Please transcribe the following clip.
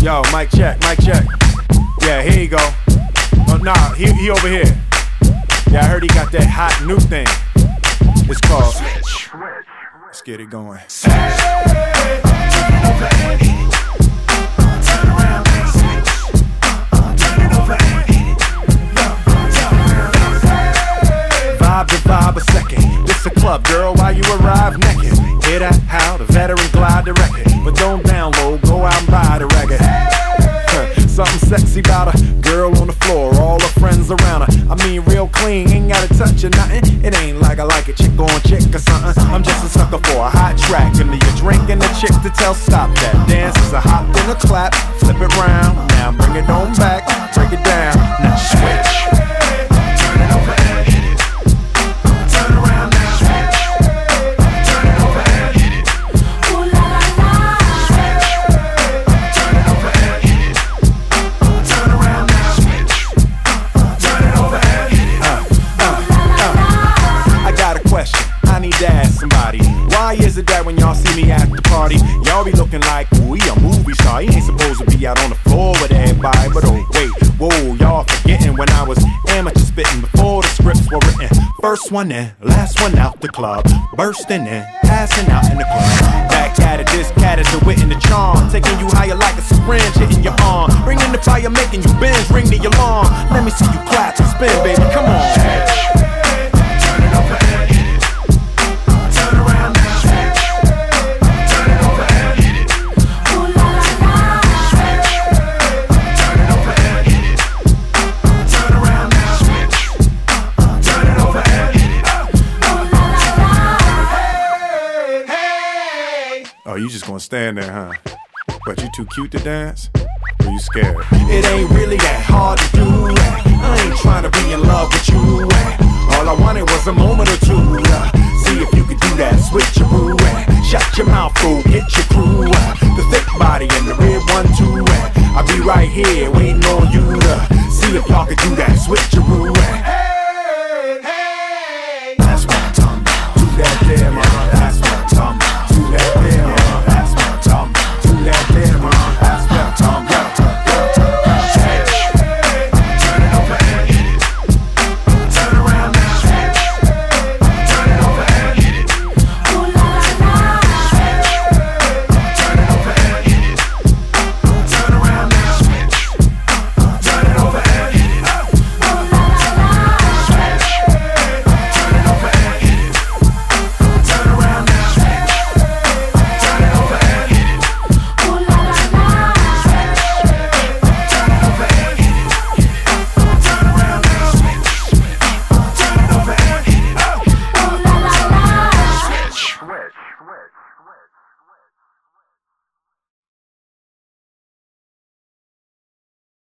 Yo, mic check, mic check. Yeah, here you go. Oh, nah, he over here. Yeah, I heard he got that hot new thing. It's called Switch. Let's get it going. Hey, turn it over and hit it. Turn around and switch. Turn it over and hit it. Turn around and switch. Vibe to vibe a second. This a club, girl, while you arrive naked. Hear that? How the veteran glide the record. But don't download, go out and buy the record. Something sexy about a girl on the floor, all her friends around her. I mean real clean, ain't gotta touch or nothing. It ain't like I like a chick on chick or something. I'm just a sucker for a hot track. Give me a drink and a chick to tell stop that. Dance is a hop and a clap, flip it round. Now bring it on back, break it down. Now switch. Turn it over and hit it. Turn around and switch. Turn it over and hit it. Ooh la la la. Switch. Turn it over and hit it. Turn around and switch. Turn it over and hit it. I got a question, I need to ask somebody. Why is it that when y'all see me at the party, y'all be looking like, ooh, he a movie star? He ain't supposed to be out on the floor with everybody. But oh wait, whoa, y'all forgetting when I was amateur spitting before the scripts were written. First one in, last one out the club, bursting in, passing out in the club. Back at it, this cat is the wit and the charm, taking you higher like a syringe hitting your arm, bringing the fire, making you bend, ring the alarm. Let me see you clap and spin, baby, come on. Turn it over and hit it. Turn around and switch. Turn it over and hit it. Ooh la la la. Switch. Turn it over and hit it. Turn around and switch. Turn it over and hit it. Ooh la la la. Hey. Oh, you just gonna stand there, huh? But you too cute to dance? Or you scared? It ain't really that hard to do. I ain't trying to be in love with you. All I wanted was a moment or two. See if you could do that switcheroo. Shut your mouth, fool, get your crew. The thick body and the red one too. I'll be right here waiting on you to see if y'all could do that switcheroo.